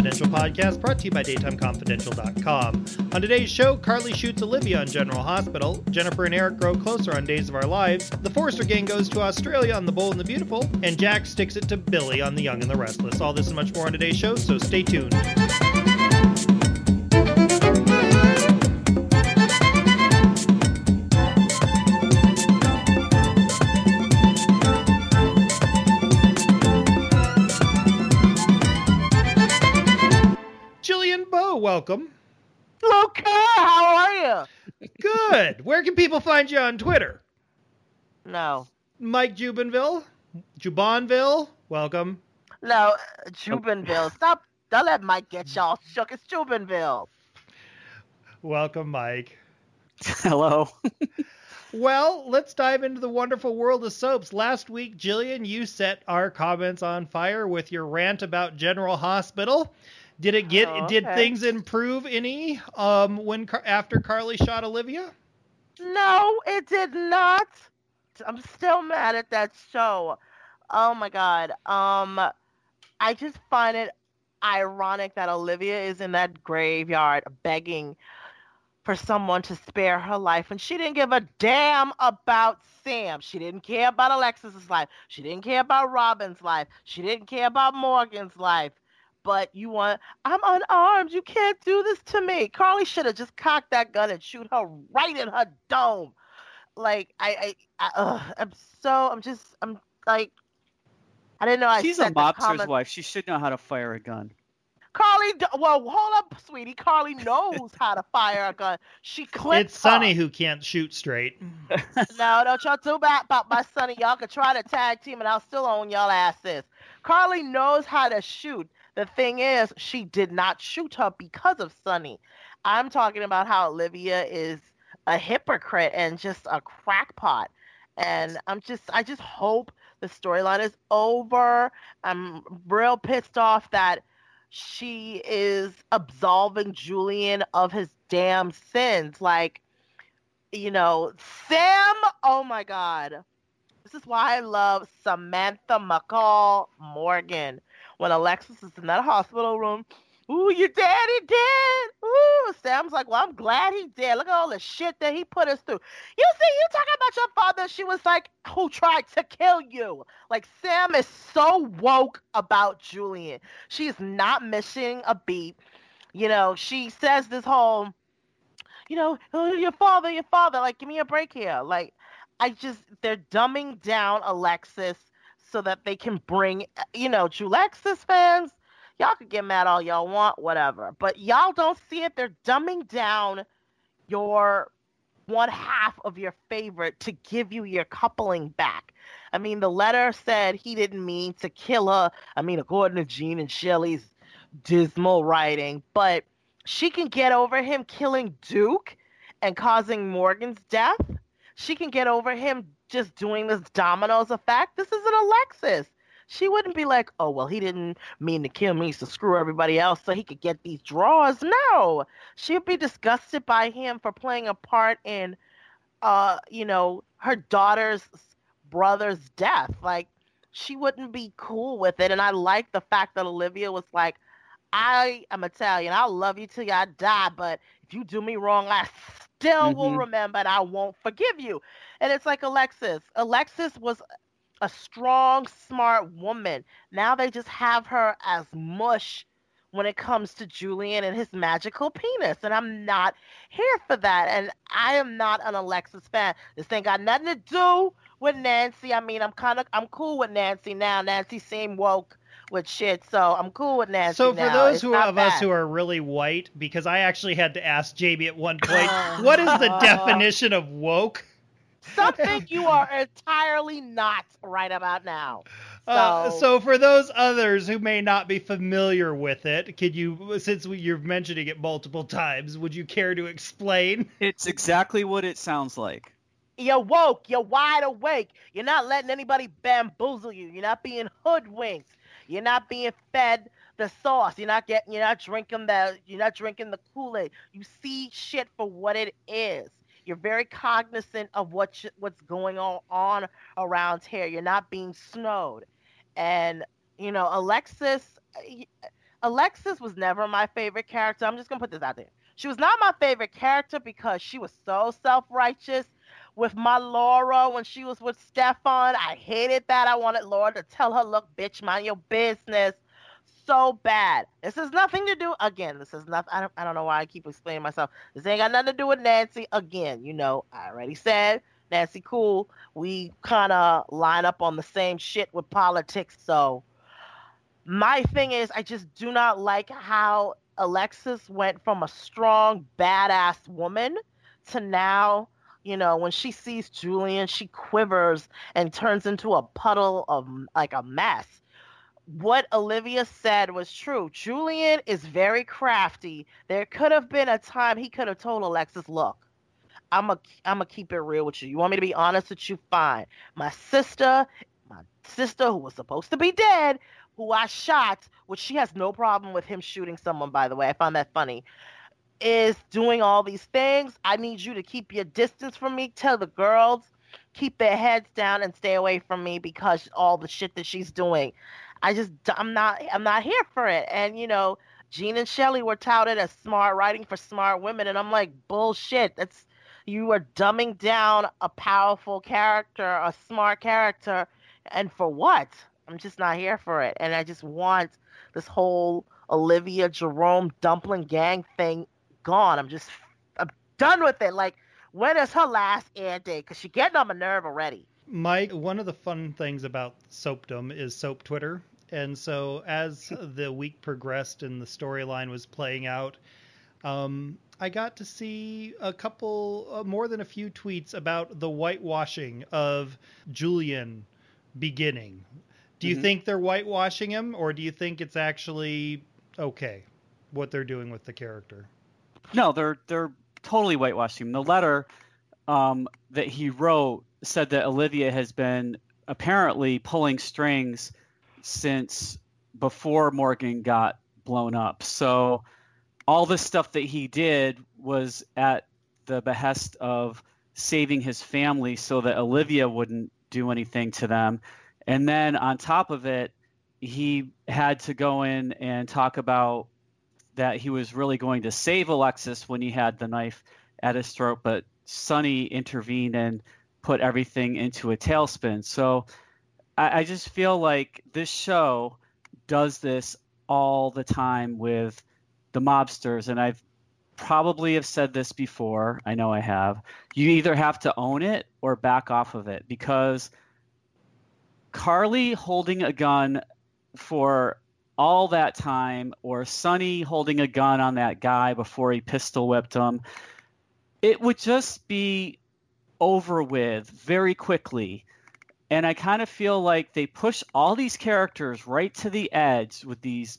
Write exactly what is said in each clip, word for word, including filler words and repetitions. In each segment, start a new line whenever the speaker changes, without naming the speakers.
Confidential podcast brought to you by Daytime Confidential dot com. On today's show, Carly shoots Olivia on General Hospital, Jennifer and Eric grow closer on Days of Our Lives, the Forrester gang goes to Australia on The Bold and the Beautiful, and Jack sticks it to Billy on The Young and the Restless. All this and much more on today's show, so stay tuned. Welcome.
Luca, how are you?
Good. Where can people find you on Twitter?
No.
Mike Jubinville? Jubonville? Welcome.
No, Jubinville. Stop. Don't let Mike get y'all shook. It's Jubinville.
Welcome, Mike.
Hello.
Well, let's dive into the wonderful world of soaps. Last week, Jillian, you set our comments on fire with your rant about General Hospital. Did it get?
Oh, okay.
Did things improve any um, when after Carly shot Olivia?
No, it did not. I'm still mad at that show. Oh my god. Um, I just find it ironic that Olivia is in that graveyard begging for someone to spare her life, and she didn't give a damn about Sam. She didn't care about Alexis's life. She didn't care about Robin's life. She didn't care about Morgan's life. But you want, I'm unarmed. You can't do this to me. Carly should have just cocked that gun and shoot her right in her dome. Like, I, I, I uh, I'm so, I'm just, I'm like, I didn't know I
She's
said
a mobster's
comment-
wife. She should know how to fire a gun.
Carly, well, hold up, sweetie. Carly knows how to fire a gun. She clipped
It's Sonny
her.
who can't shoot straight.
No, don't y'all do bad about my Sonny. Y'all could try to tag team and I'll still own y'all asses. Carly knows how to shoot. The thing is, she did not shoot her because of Sonny. I'm talking about how Olivia is a hypocrite and just a crackpot. And I'm just, I just hope the storyline is over. I'm real pissed off that she is absolving Julian of his damn sins. Like, you know, Sam, oh my God. This is why I love Samantha McCall Morgan. When Alexis is in that hospital room, ooh, your daddy dead. Ooh, Sam's like, well, I'm glad he dead. Look at all the shit that he put us through. You see, you talking about your father. She was like, who tried to kill you? Like, Sam is so woke about Julian. She's not missing a beat. You know, she says this whole, you know, oh, your father, your father. Like, give me a break here. Like, I just, they're dumbing down Alexis so that they can bring, you know, Julexis fans, y'all could get mad all y'all want, whatever. But y'all don't see it. They're dumbing down your one half of your favorite to give you your coupling back. I mean, the letter said he didn't mean to kill her. I mean, according to Gene and Shelley's dismal writing. But she can get over him killing Duke and causing Morgan's death. She can get over him just doing this dominoes effect. This isn't Alexis. She wouldn't be like, oh, well, he didn't mean to kill me, so screw everybody else so he could get these draws. No. She'd be disgusted by him for playing a part in, uh, you know, her daughter's brother's death. Like, she wouldn't be cool with it. And I like the fact that Olivia was like, I am Italian. I'll love you till I die, but if you do me wrong, I still mm-hmm. will remember and I won't forgive you. And it's like Alexis. Alexis was a strong, smart woman. Now they just have her as mush when it comes to Julian and his magical penis. And I'm not here for that. And I am not an Alexis fan. This ain't got nothing to do with Nancy. I mean, I'm kind of, I'm cool with Nancy now. Nancy seemed woke with shit, so I'm cool with Nancy.
So for
now.
those
it's
who of
bad.
us who are really white, because I actually had to ask Jamie at one point, what is the definition of woke?
Something you are entirely not right about now. So,
uh, so for those others who may not be familiar with it, could you, since we, you're mentioning it multiple times, would you care to explain?
It's exactly what it sounds like.
You're woke. You're wide awake. You're not letting anybody bamboozle you. You're not being hoodwinked. You're not being fed the sauce. You're not getting. You're not drinking the. You're not drinking the Kool-Aid. You see shit for what it is. You're very cognizant of what sh- what's going on, on around here. You're not being snowed. And you know, Alexis. Alexis was never my favorite character. I'm just gonna put this out there. She was not my favorite character because she was so self-righteous. With my Laura, when she was with Stefan, I hated that. I wanted Laura to tell her, look, bitch, mind your business. So bad. This has nothing to do, again, this is nothing, I don't, I don't know why I keep explaining myself. This ain't got nothing to do with Nancy. Again, you know, I already said, Nancy cool. We kind of line up on the same shit with politics. So my thing is, I just do not like how Alexis went from a strong, badass woman to now, you know, when she sees Julian, she quivers and turns into a puddle of like a mess. What Olivia said was true. Julian is very crafty. There could have been a time he could have told Alexis, look, I'm a, I'm gonna keep it real with you. You want me to be honest with you? Fine. My sister, my sister who was supposed to be dead, who I shot, which she has no problem with him shooting someone, by the way. I find that funny. Is doing all these things. I need you to keep your distance from me. Tell the girls, keep their heads down and stay away from me because all the shit that she's doing. I just, I'm not, I'm not here for it. And, you know, Jean and Shelley were touted as smart writing for smart women. And I'm like, bullshit. That's, you are dumbing down a powerful character, a smart character. And for what? I'm just not here for it. And I just want this whole Olivia Jerome dumpling gang thing gone. I'm just, I'm done with it. Like, when is her last air date? Because she's getting on my nerve already.
Mike, one of the fun things about Soapdom is Soap Twitter. And so as the week progressed and the storyline was playing out, um, I got to see a couple, uh, more than a few tweets about the whitewashing of Julian beginning. Do you mm-hmm. think they're whitewashing him, or do you think it's actually okay what they're doing with the character?
No, they're they're totally whitewashing him. The letter um, that he wrote said that Olivia has been apparently pulling strings since before Morgan got blown up. So all the stuff that he did was at the behest of saving his family so that Olivia wouldn't do anything to them. And then on top of it, he had to go in and talk about that he was really going to save Alexis when he had the knife at his throat, but Sonny intervened and put everything into a tailspin. So I, I just feel like this show does this all the time with the mobsters, and I've probably have said this before. I know I have. You either have to own it or back off of it, because Carly holding a gun for all that time, or Sonny holding a gun on that guy before he pistol whipped him, it would just be over with very quickly. And I kind of feel like they push all these characters right to the edge with these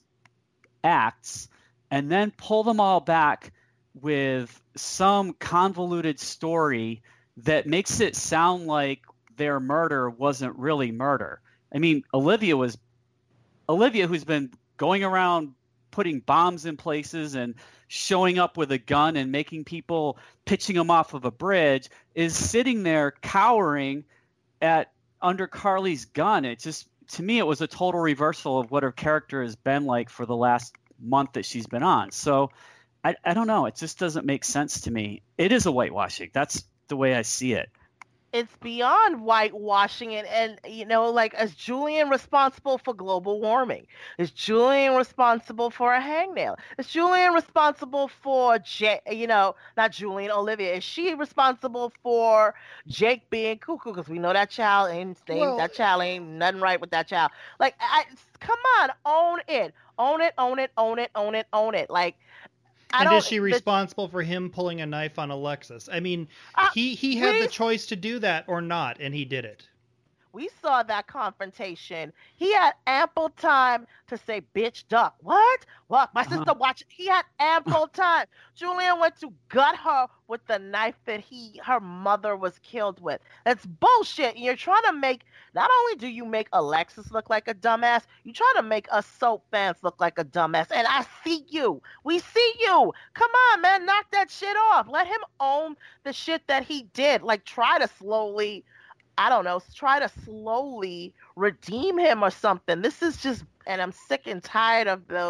acts and then pull them all back with some convoluted story that makes it sound like their murder wasn't really murder. I mean, Olivia was Olivia, who's been going around putting bombs in places and showing up with a gun and making people, pitching them off of a bridge, is sitting there cowering at under Carly's gun. It just, to me, it was a total reversal of what her character has been like for the last month that she's been on. So I, I don't know. It just doesn't make sense to me. It is a whitewashing. That's the way I see it.
It's beyond whitewashing it. And, you know, like, is Julian responsible for global warming? Is Julian responsible for a hangnail? Is Julian responsible for, J- you know, not Julian, Olivia. Is she responsible for Jake being cuckoo? Because we know that child ain't, well, that child ain't nothing right with that child. Like, I, come on, own it. Own it, own it, own it, own it, own it. Like, I
and
don't,
is she responsible the, for him pulling a knife on Alexis? I mean, uh, he, he had we, the choice to do that or not, and he did it.
We saw that confrontation. He had ample time to say, bitch, duck. What? What? My uh-huh. sister watched. He had ample time. Julian went to gut her with the knife that he, her mother was killed with. That's bullshit. You're trying to make, not only do you make Alexis look like a dumbass, you try to make us soap fans look like a dumbass. And I see you. We see you. Come on, man. Knock that shit off. Let him own the shit that he did. Like, try to slowly, I don't know, try to slowly redeem him or something. This is just, and I'm sick and tired of those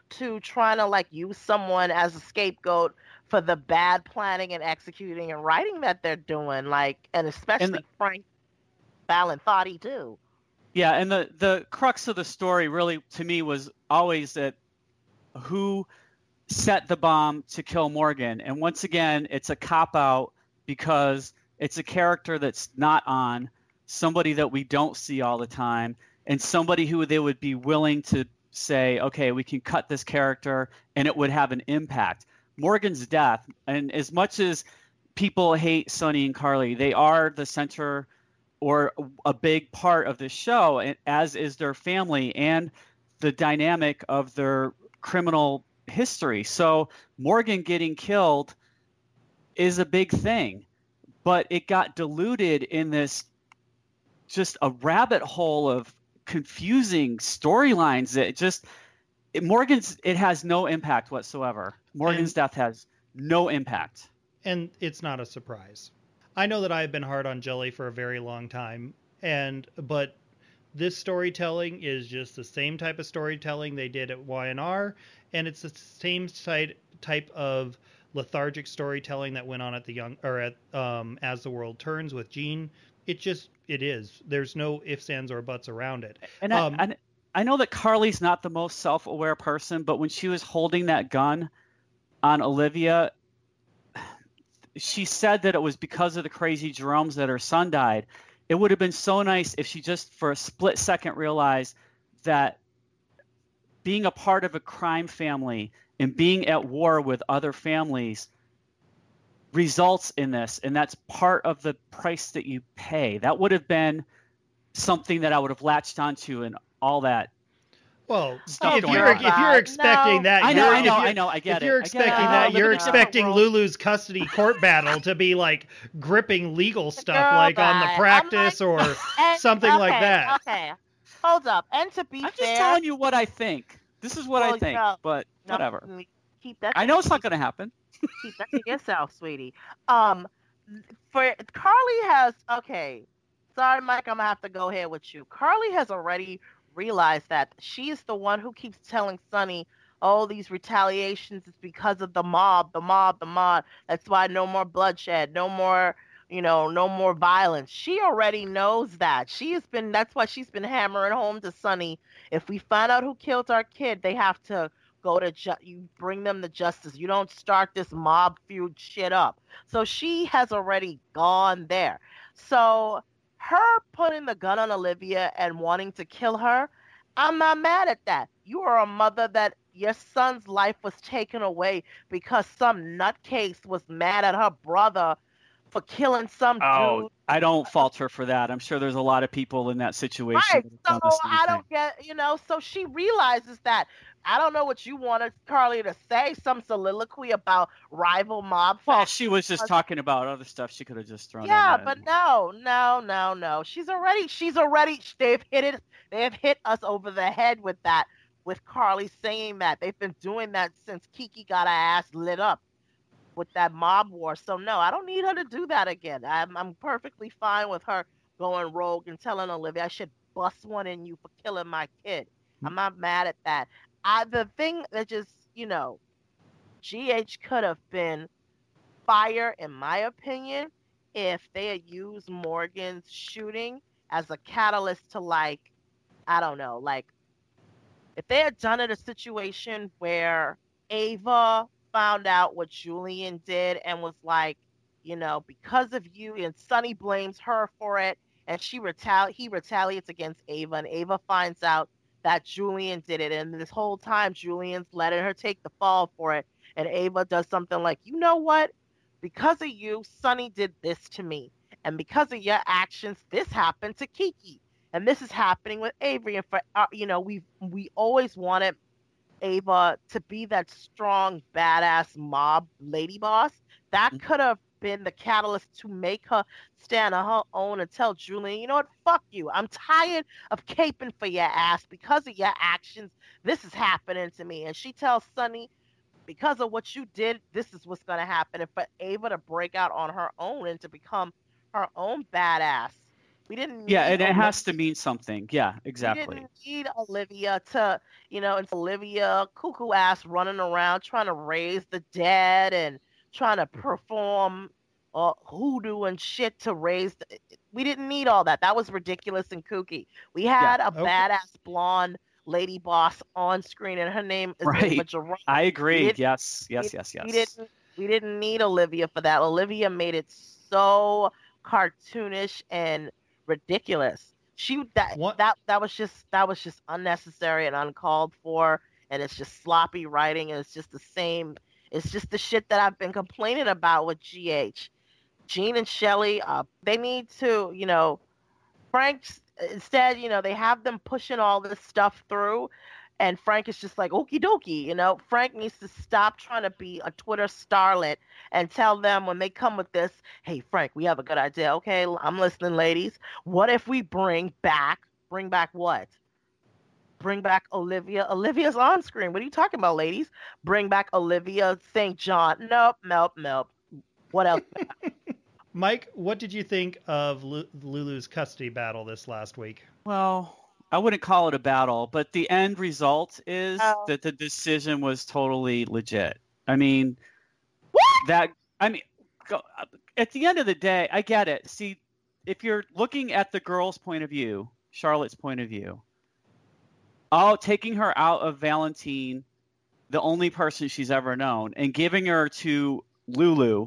to trying to like use someone as a scapegoat for the bad planning and executing and writing that they're doing, like, and especially
And the-
Frank Valenthati too.
Yeah, and the the crux of the story really to me was always that who set the bomb to kill Morgan. And once again, it's a cop out because it's a character that's not on, somebody that we don't see all the time, and somebody who they would be willing to say, okay, we can cut this character and it would have an impact. Morgan's death, and as much as people hate Sonny and Carly, they are the center or a big part of this show, as is their family and the dynamic of their criminal history. So Morgan getting killed is a big thing, but it got diluted in this just a rabbit hole of confusing storylines that just it, Morgan's it has no impact whatsoever. Morgan's
And-
death has no impact.
And it's not a surprise. I know that I've been hard on Jelly for a very long time, and but this storytelling is just the same type of storytelling they did at Y N R, and it's the same type type of lethargic storytelling that went on at the young or at um, As the World Turns with Gene. It just it is. There's no ifs, ands, or buts around it.
And
Um,
I, I, I know that Carly's not the most self-aware person, but when she was holding that gun on Olivia, she said that it was because of the crazy Jeromes that her son died. It would have been so nice if she just for a split second realized that being a part of a crime family and being at war with other families results in this, and that's part of the price that you pay. That would have been something that I would have latched onto and all that.
Well,
Stuff
if
going
you're
on.
if you're expecting
No.
that,
I know,
you're-
I know,
if you're-
I know, I get
if
it.
you're
I get it.
expecting
I
that,
know,
you're
living in a
expecting
world-
Lulu's custody court battle to be like gripping legal stuff,
Girl,
like on the
bye. I'm
practice
like-
or
And-
something like
okay,
that.
Okay, hold up. And to be
I'm
fair,
just telling you what I think. This is what I
Well,
think,
no,
but
no,
whatever.
Keep that.
I know it's not going to happen.
Keep that to yourself, sweetie. Um, for Carly has okay. Sorry, Mike. I'm gonna have to go here with you. Carly has already realized that she is the one who keeps telling Sonny, "Oh, these retaliations is because of the mob, the mob, the mob. That's why no more bloodshed, no more, you know, no more violence." She already knows that. She has been. That's why she's been hammering home to Sonny. If we find out who killed our kid, they have to go to ju- you bring them to justice. You don't start this mob feud shit up. So she has already gone there. So her putting the gun on Olivia and wanting to kill her, I'm not mad at that. You are a mother that your son's life was taken away because some nutcase was mad at her brother for killing some
Oh,
dude.
I don't fault her for that. I'm sure there's a lot of people in that situation.
Right.
that have
So
done the same
I
thing.
don't get, you know, so she realizes that. I don't know what you wanted Carly to say, some soliloquy about rival mob.
Well,
factions.
she was just talking about other stuff she could have just thrown
Yeah,
in.
but no, no, no, no. She's already, she's already, they've hit it, they've hit us over the head with that, with Carly saying that. They've been doing that since Kiki got her ass lit up with that mob war. So no, I don't need her to do that again. I'm, I'm perfectly fine with her going rogue and telling Olivia I should bust one in you for killing my kid. I'm not mad at that. I, the thing that just, you know, G H could have been fire, in my opinion, if they had used Morgan's shooting as a catalyst to, like, I don't know, like, if they had done it a situation where Ava found out what Julian did and was like, you know, because of you, and Sonny blames her for it, and she retali- he retaliates against Ava, and Ava finds out that Julian did it, and this whole time Julian's letting her take the fall for it, and Ava does something like, you know what? Because of you, Sonny did this to me, and because of your actions, this happened to Kiki, and this is happening with Avery, and for uh, you know, we we always wanted Ava to be that strong, badass mob lady boss. That
Mhm.
could have been the catalyst to make her stand on her own and tell Julian, you know what, fuck you. I'm tired of caping for your ass because of your actions. This is happening to me. And she tells Sonny, because of what you did, this is what's going to happen. And for Ava to break out on her own and to become her own badass. We didn't need
Yeah, and it
Olivia.
has to mean something. Yeah, exactly.
We didn't need Olivia to, you know, and Olivia cuckoo ass running around trying to raise the dead and trying to perform uh, hoodoo and shit to raise. The, we didn't need all that. That was ridiculous and kooky. We had
Yeah,
a
okay.
badass blonde lady boss on screen, and her name is
Right.
Ava Jerome.
I agree.
didn't-
Yes, yes,
we,
yes,
We
yes.
didn't. We didn't need Olivia for that. Olivia made it so cartoonish and ridiculous. She that
What-
that that was just that was just unnecessary and uncalled for, and it's just sloppy writing, and it's just the same. It's just the shit that I've been complaining about with G H. Gene and Shelley, uh, they need to, you know, Frank instead, you know, they have them pushing all this stuff through, and Frank is just like, okie dokie, you know. Frank needs to stop trying to be a Twitter starlet and tell them when they come with this, hey, Frank, we have a good idea. Okay, I'm listening, ladies. What if we bring back, bring back what? Bring back Olivia. Olivia's on screen. What are you talking about, ladies? Bring back Olivia Saint John. Nope, nope, nope. What else?
Mike, what did you think of Lu- Lulu's custody battle this last week?
Well, I wouldn't call it a battle, but the end result is
Oh.
that the decision was totally legit. I mean,
What?
that I mean, go, at the end of the day, I get it. See, if you're looking at the girl's point of view, Charlotte's point of view, oh, taking her out of Valentine, the only person she's ever known, and giving her to Lulu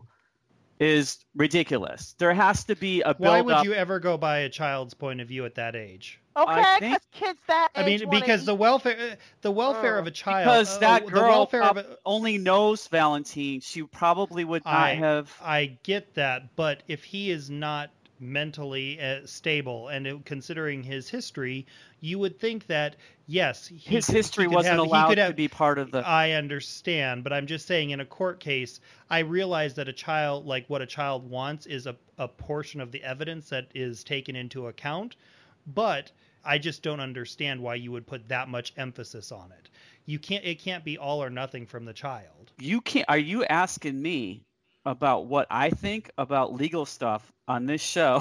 is ridiculous. There has to be a build
Why would
up.
you ever go by a child's point of view at that age?
Okay,
I
because
think-
kids that age
I mean,
wanna
because the
eat-
welfare, the welfare
Oh.
of a child,
Because
uh,
that
the
girl
welfare of
prob-
a,
only knows Valentine. She probably would not
I-
have.
I get that, but if he is not mentally uh, stable and it, considering his history, you would think that yes, he
His
could-
history
he could
wasn't
have, he
allowed
could
to
have,
be part of the.
I understand, but I'm just saying in a court case, I realize that a child, like what a child wants is a, a portion of the evidence that is taken into account, but I just don't understand why you would put that much emphasis on it. You can't, it can't be all or nothing from the child.
You can't. Are you asking me about what I think about legal stuff on this show?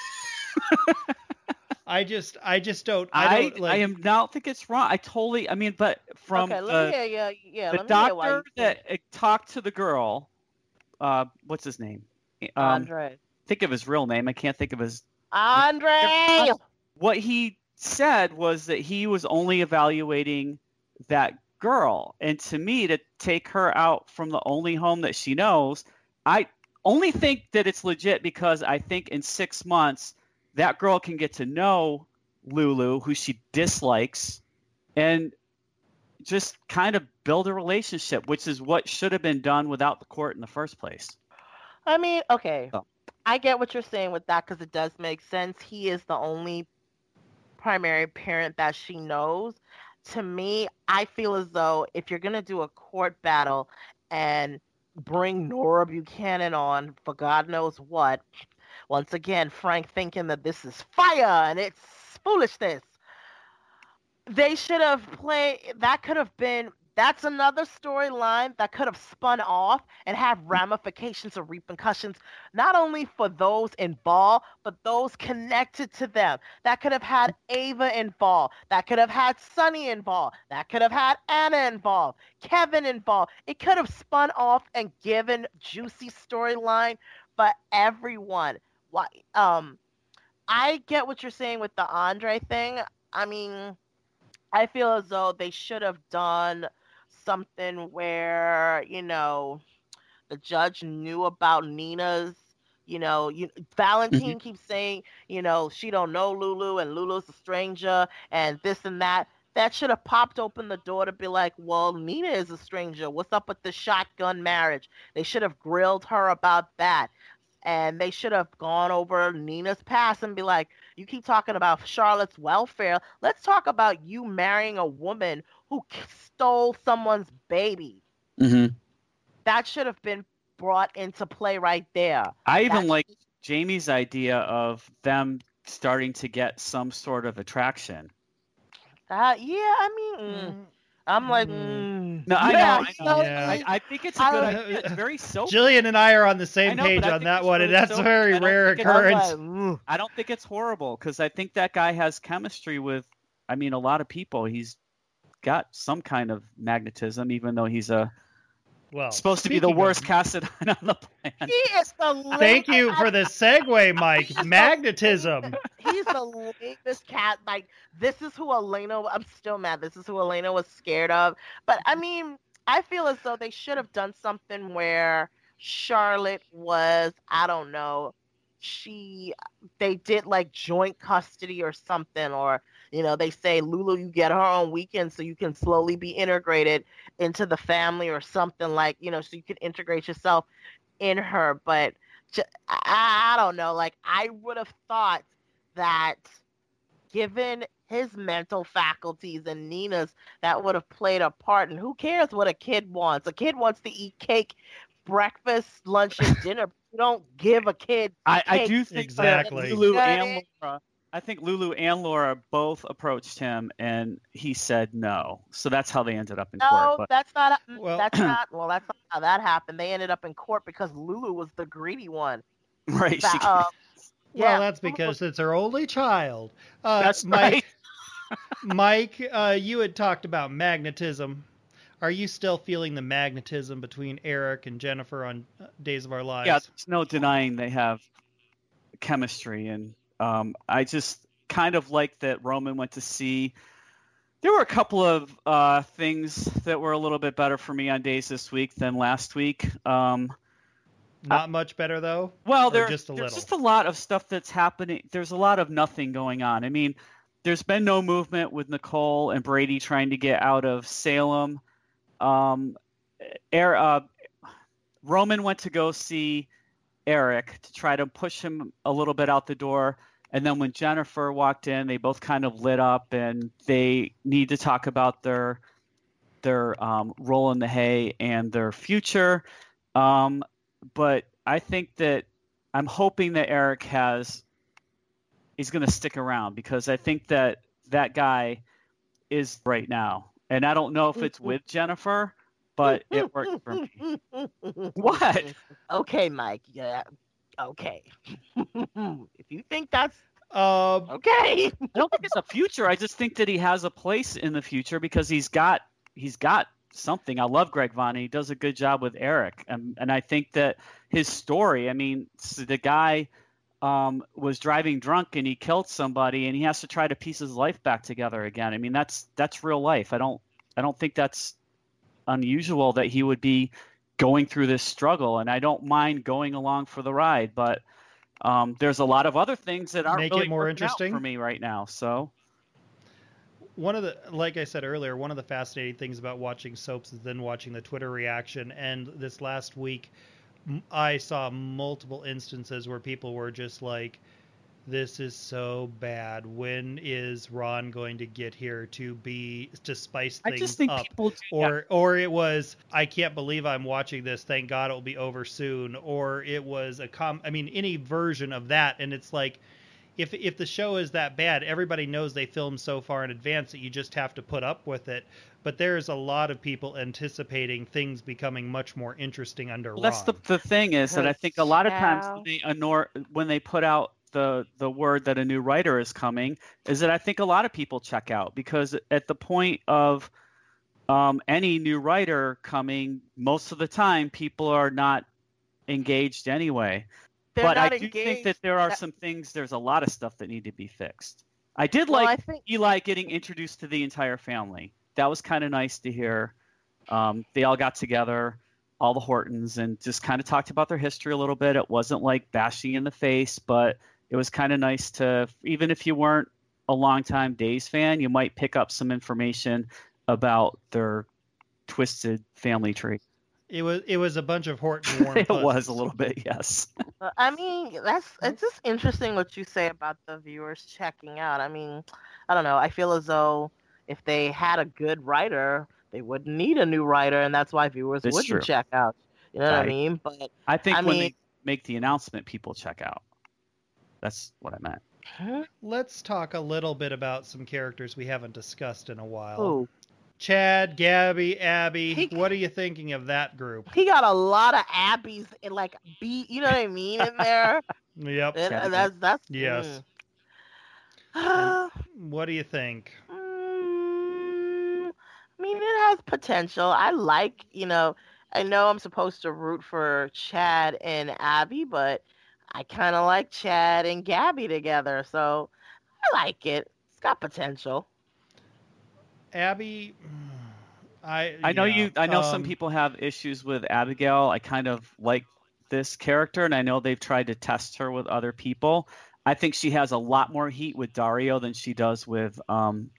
I just, I just don't, I
I
don't like,
I am not think it's wrong. I totally. I mean, but from
okay,
the,
let me hear you. Yeah,
the
let me hear why you
doctor that uh, talked to the girl, uh, what's his name? Um,
Andre.
think of his real name. I can't think of his.
Andre.
What he said was that he was only evaluating that girl, and to me, to take her out from the only home that she knows, I only think that it's legit because I think in six months that girl can get to know Lulu, who she dislikes, and just kind of build a relationship, which is what should have been done without the court in the first place.
I mean, okay.
Oh.
I get what you're saying with that because it does make sense. He is the only primary parent that she knows. To me, I feel as though if you're going to do a court battle and bring Nora Buchanan on for God knows what, once again, Frank thinking that this is fire and it's foolishness. They should have played, that could have been, that's another storyline that could have spun off and have ramifications or repercussions, not only for those involved, but those connected to them. That could have had Ava involved. That could have had Sonny involved. That could have had Anna involved. Kevin involved. It could have spun off and given juicy storyline for everyone. Why? Um, I get what you're saying with the Andre thing. I mean, I feel as though they should have done something where, you know, the judge knew about Nina's, you know, you, Valentine
Mm-hmm.
keeps saying, you know, she don't know Lulu and Lulu's a stranger and this and that. That should have popped open the door to be like, well, Nina is a stranger. What's up with the shotgun marriage? They should have grilled her about that. And they should have gone over Nina's past and be like, you keep talking about Charlotte's welfare. Let's talk about you marrying a woman who stole someone's baby.
Mm-hmm.
That should have been brought into play right there.
I even
That's-
like Jamie's idea of them starting to get some sort of attraction.
Uh, yeah, I mean, mm, I'm like,
Mm.
mm,
No, I
Yeah,
know. I,
you
know.
know,
Yeah.
I, I think it's a
I
good
don't-
idea. It's very soapy.
Jillian and I are on the
I
same
know,
page
but I
on
think
that
it's
one,
really
and that's a
soapy.
very
I don't
rare
think it's-
I'm
occurrence.
like, mm.
I don't think it's horrible because I think that guy has chemistry with, I mean, a lot of people. He's got some kind of magnetism, even though he's a
Well,
supposed to be the
speaking
worst
of-
casted on the
He
planet.
is the
Thank
lame-
you
I-
for the segue, Mike.
He's the
Magnetism.
He's the lamest cat. Like, this is who Elena. I'm still mad. This is who Elena was scared of. But I mean, I feel as though they should have done something where Charlotte was, I don't know, she, they did like joint custody or something, or, you know, they say, Lulu, you get her on weekends so you can slowly be integrated into the family or something, like, you know, so you can integrate yourself in her. But ju- I, I don't know, like, I would have thought that given his mental faculties and Nina's, that would have played a part. And who cares what a kid wants? A kid wants to eat cake, breakfast, lunch, and dinner. You don't give a kid
I, I
cake.
do think
Exactly.
that Lulu
You know what I
and
mean?
Laura, I think Lulu and Laura both approached him, and he said no. So that's how they ended up in
No,
court. But
that's not.
Well-
that's not. Well, that's not how that happened. They ended up in court because Lulu was the greedy one.
right,
That,
she,
uh,
Well,
yeah,
that's
Lulu
because
was-
it's her only child. Uh,
that's
Mike,
right.
Mike, uh, you had talked about magnetism. Are you still feeling the magnetism between Eric and Jennifer on uh, Days of Our Lives?
Yeah, there's no denying they have chemistry, and um, I just kind of like that Roman went to see. There were a couple of uh, things that were a little bit better for me on Days this week than last week. Um,
Not much better, though?
Well,
Or
there,
just a
there's
little?
just a lot of stuff that's happening. There's a lot of nothing going on. I mean, there's been no movement with Nicole and Brady trying to get out of Salem. Um, er, uh, Roman went to go see Eric to try to push him a little bit out the door. And then when Jennifer walked in, they both kind of lit up, and they need to talk about their their um, role in the hay and their future. Um, but I think that I'm hoping that Eric has he's going to stick around, because I think that that guy is right now. And I don't know if it's with Jennifer, but it worked for me. What?
Okay, Mike. Yeah. Okay. If you think that's
Uh,
okay.
I don't think it's a future. I just think that he has a place in the future because he's got he's got something. I love Greg Vaughn, and he does a good job with Eric. And, and I think that his story, I mean, the guy um, was driving drunk and he killed somebody, and he has to try to piece his life back together again. I mean, that's that's real life. I don't I don't think that's unusual that he would be going through this struggle, and I don't mind going along for the ride, but um, there's a lot of other things that aren't
Make
really
it more
working out
interesting?
for me right now. So
one of the, like I said earlier, one of the fascinating things about watching soaps is then watching the Twitter reaction. And this last week, m- I saw multiple instances where people were just like, this is so bad. When is Ron going to get here to be, to spice
I
things
just think
up?
people do
Or, or it was, I can't believe I'm watching this. Thank God it'll be over soon. Or it was a com. I mean, any version of that. And it's like, if if the show is that bad, everybody knows they filmed so far in advance that you just have to put up with it. But there's a lot of people anticipating things becoming much more interesting under
Well,
Ron.
that's the the thing is that I think a lot of times when they anor- when they put out the the word that a new writer is coming, is that I think a lot of people check out, because at the point of um, any new writer coming, most of the time people are not engaged anyway.
They're
but
not
I do
engaged.
think that there are
That-
some things. There's a lot of stuff that need to be fixed. I did
Well,
like
I think
Eli getting introduced to the entire family. That was kind of nice to hear. Um, they all got together, all the Hortons, and just kind of talked about their history a little bit. It wasn't like bashing in the face, but it was kind of nice to, even if you weren't a longtime Days fan, you might pick up some information about their twisted family tree.
It was it was a bunch of Horton warm
It
fuzzies.
was a little bit, yes.
Uh, I mean, that's it's just interesting what you say about the viewers checking out. I mean, I don't know. I feel as though if they had a good writer, they wouldn't need a new writer, and that's why viewers
It's
wouldn't
true.
check out. You know what I
Right.
mean? But
I think
I
when
mean-
they make the announcement, people check out. That's what I meant.
huh?
Let's talk a little bit about some characters we haven't discussed in a while.
Who?
Chad, Gabby, Abby.
He-
What are you thinking of that group?
He got a lot of Abbies in like B, you know what I mean, in there.
Yep.
And,
Chad.
and that's that's
Yes.
mm.
What do you think?
Mm, I mean, it has potential. I like, you know, I know I'm supposed to root for Chad and Abby, but I kind of like Chad and Gabby together, so I like it. It's got potential.
Abby, I
I know
yeah,
you. I know some
um,
people have issues with Abigail. I kind of like this character, and I know they've tried to test her with other people. I think she has a lot more heat with Dario than she does with um,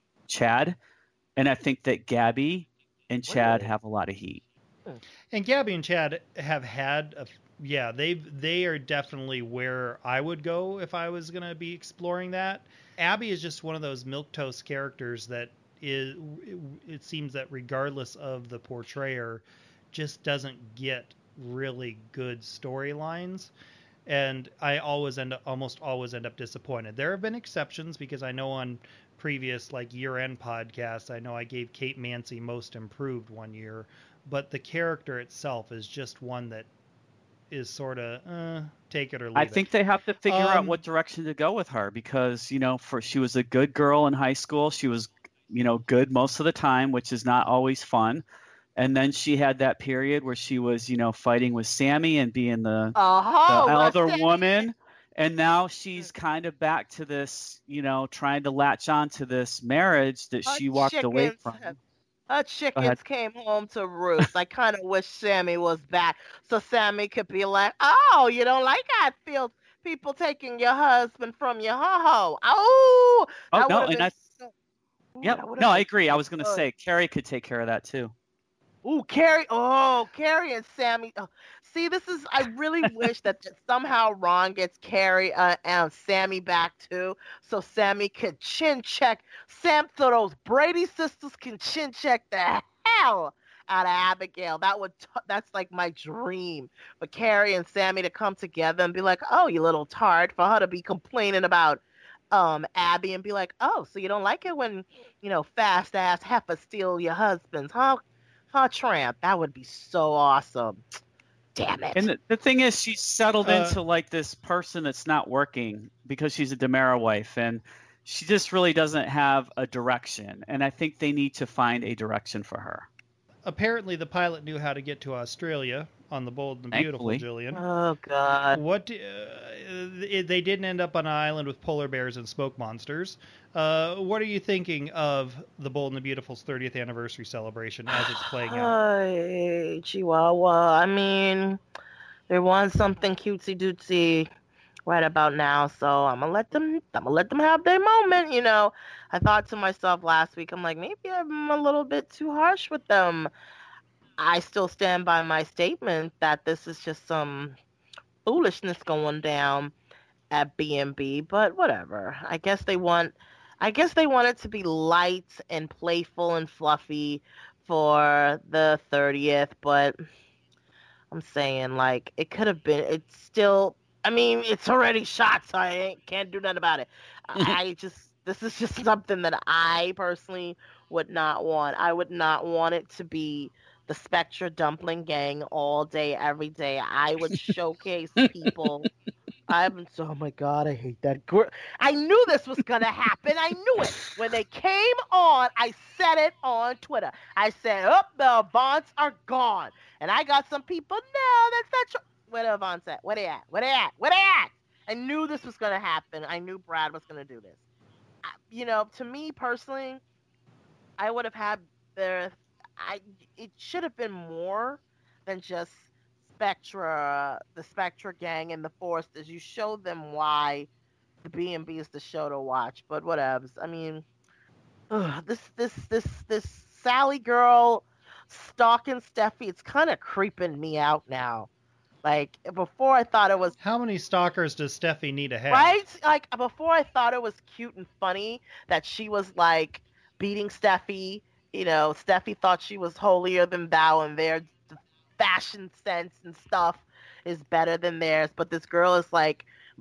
Chad, and I think that Gabby and Chad
Really?
have a lot of heat.
And Gabby and Chad have had a, yeah, they've they are definitely where I would go if I was gonna be exploring that. Abby is just one of those milquetoast characters that is it, it seems that regardless of the portrayer, just doesn't get really good storylines. And I always end up, almost always end up disappointed. There have been exceptions because I know on previous like year-end podcasts, I know I gave Kate Mansi Most Improved one year, but the character itself is just one that is sort of uh, take it or leave
I
it.
think they have to figure out
Um,
what direction to go with her because you know, for she was a good girl in high school. She was, you know, good most of the time, which is not always fun. And then she had that period where she was, you know, fighting with Sammy and being the, the
Oh,
other
Sammy.
woman. And now she's kind of back to this, you know, trying to latch on to this marriage that
Her
she walked away
chickens
from.
have- Her chickens
ahead.
came home to roost. I kind of wish Sammy was back so Sammy could be like, "Oh, you don't like how it feels people taking your husband from your ho-ho." Oh,
Oh,
that
no,
would have
and
been
I,
so. Ooh,
yep.
that would've
No, I
been
agree. I
so
was going to
good.
say Carrie could take care of that too.
Ooh, Carrie. Oh, Carrie and Sammy. Oh, see, this is. I really wish that somehow Ron gets Carrie uh, and Sammy back too, so Sammy can chin check Sam. So those Brady sisters can chin check the hell out of Abigail. That would. T- that's like my dream for Carrie and Sammy to come together and be like, "Oh, you little tart," for her to be complaining about um Abby and be like, "Oh, so you don't like it when you know fast ass heifers steal your husbands, huh?" Huh, Tramp. That would be so awesome. Damn it.
And the, the thing is, she's settled
Uh,
into like this person that's not working because she's a Demera wife, and she just really doesn't have a direction. And I think they need to find a direction for her.
apparently, the pilot knew how to get to Australia on the Bold and the Beautiful,
Thankfully.
Jillian.
Oh, God.
What do- uh, it- they didn't end up on an island with polar bears and smoke monsters. Uh, what are you thinking of the Bold and the Beautiful's thirtieth anniversary celebration as it's playing out?
Hey, Chihuahua. I mean, they want something cutesy dootsy right about now, so I'm gonna let them. I'm gonna let them have their moment. You know, I thought to myself last week, I'm like, maybe I'm a little bit too harsh with them. I still stand by my statement that this is just some foolishness going down at B and B, but whatever. I guess they want I guess they want it to be light and playful and fluffy for the thirtieth, but I'm saying like it could have been it's still I mean, it's already shot, so I ain't, can't do nothing about it. I I just this is just something that I personally would not want. I would not want it to be the Spectra Dumpling Gang all day, every day. I would showcase people I'm so, oh my God, I hate that. Gr- I knew this was going to happen. I knew it. When they came on, I said it on Twitter. I said, oh, the Avants are gone. And I got some people, no, that's not true. Where the Avants at? Where they at? Where they at? Where they at? I knew this was going to happen. I knew Brad was going to do this. I, you know, to me personally, I would have had their, I, it should have been more than just Spectra, the Spectra gang and the Forsters. You show them why the B and B is the show to watch. But whatevs. I mean, ugh, this this this this Sally girl stalking Steffi. It's kind of creeping me out now. Like before, I thought it was
How many stalkers does Steffi need to have?
right. Like before, I thought it was cute and funny that she was like beating Steffi. You know, Steffi thought she was holier than thou, and their fashion sense and stuff is better than theirs. But this girl is like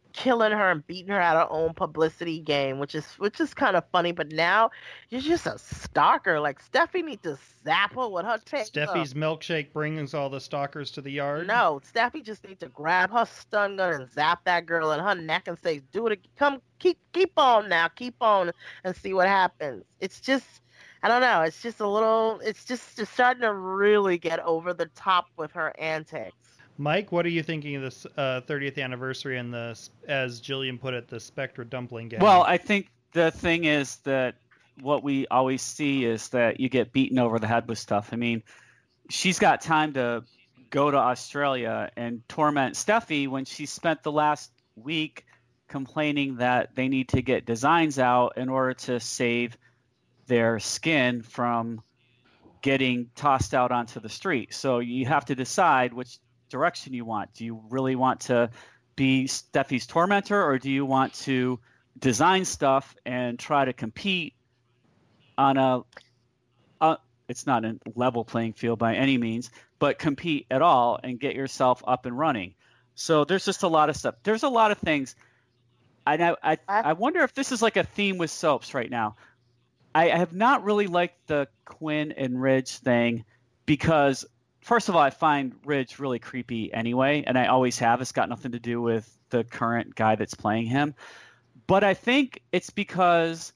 killing her and beating her at her own publicity game, which is which is kind of funny. But now you're just a stalker. Like Steffi needs to zap her with her tail.
Steffi's milkshake brings all the stalkers to the yard.
No, Steffi just needs to grab her stun gun and zap that girl in her neck and say, "Do it. Come, keep keep on now, keep on, and see what happens." It's just, I don't know. It's just a little. It's just it's starting to really get over the top with her antics.
Mike, what are you thinking of this uh, thirtieth anniversary and the, as Jillian put it, the Spectra dumpling game?
Well, I think the thing is that what we always see is that you get beaten over the head with stuff. I mean, she's got time to go to Australia and torment Steffi when she spent the last week complaining that they need to get designs out in order to save their skin from getting tossed out onto the street. So you have to decide which direction you want. Do you really want to be Steffi's tormentor, or do you want to design stuff and try to compete on a, a it's not a level playing field by any means, but compete at all and get yourself up and running? So there's just a lot of stuff. There's a lot of things. I I I wonder if this is like a theme with soaps right now. I, I have not really liked the Quinn and Ridge thing because, first of all, I find Ridge really creepy anyway, and I always have. It's got nothing to do with the current guy that's playing him. But I think it's because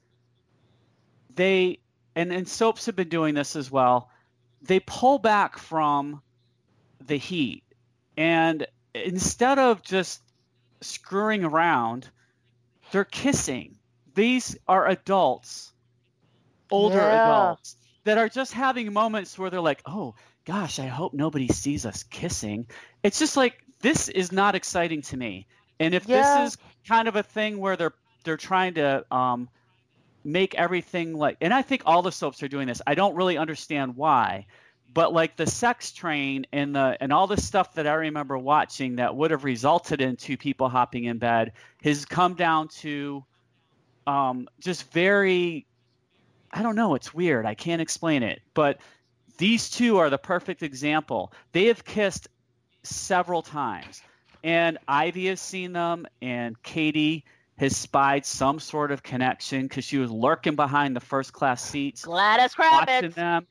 they, and, and soaps have been doing this as well, they pull back from the heat. And instead of just screwing around, they're kissing. These are adults, older
Yeah.
adults, that are just having moments where they're like, oh, gosh, I hope nobody sees us kissing. It's just like, this is not exciting to me. And if
Yeah.
this is kind of a thing where they're they're trying to um, make everything like, and I think all the soaps are doing this. I don't really understand why, but like the sex train and the and all the stuff that I remember watching that would have resulted in two people hopping in bed has come down to um, just very, I don't know, it's weird. I can't explain it, but these two are the perfect example. They have kissed several times, and Ivy has seen them, and Katie has spied some sort of connection because she was lurking behind the first class seats,
Gladys
watching
Kravitz.
them.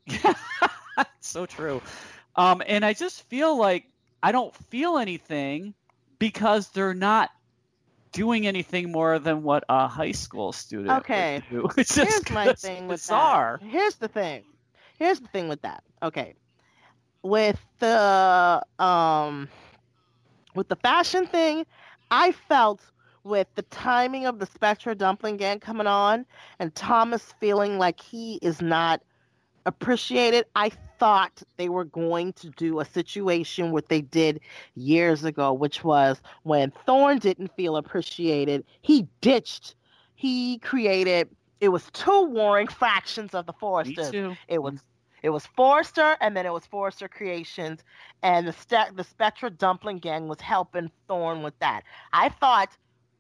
So true. Um, and I just feel like I don't feel anything because they're not doing anything more than what a high school student
Okay.
would do. It's just
Here's my
it's
thing with
bizarre.
that. Here's the thing. Here's the thing with that. Okay. With the um with the fashion thing, I felt with the timing of the Spectra dumpling gang coming on and Thomas feeling like he is not appreciated, I thought they were going to do a situation what they did years ago, which was when Thorne didn't feel appreciated, he ditched. He created, it was two warring factions of the
Me
Foresters.
too.
It was it was Forrester, and then it was Forrester Creations, and the St- the Spectra Dumpling Gang was helping Thorne with that. I thought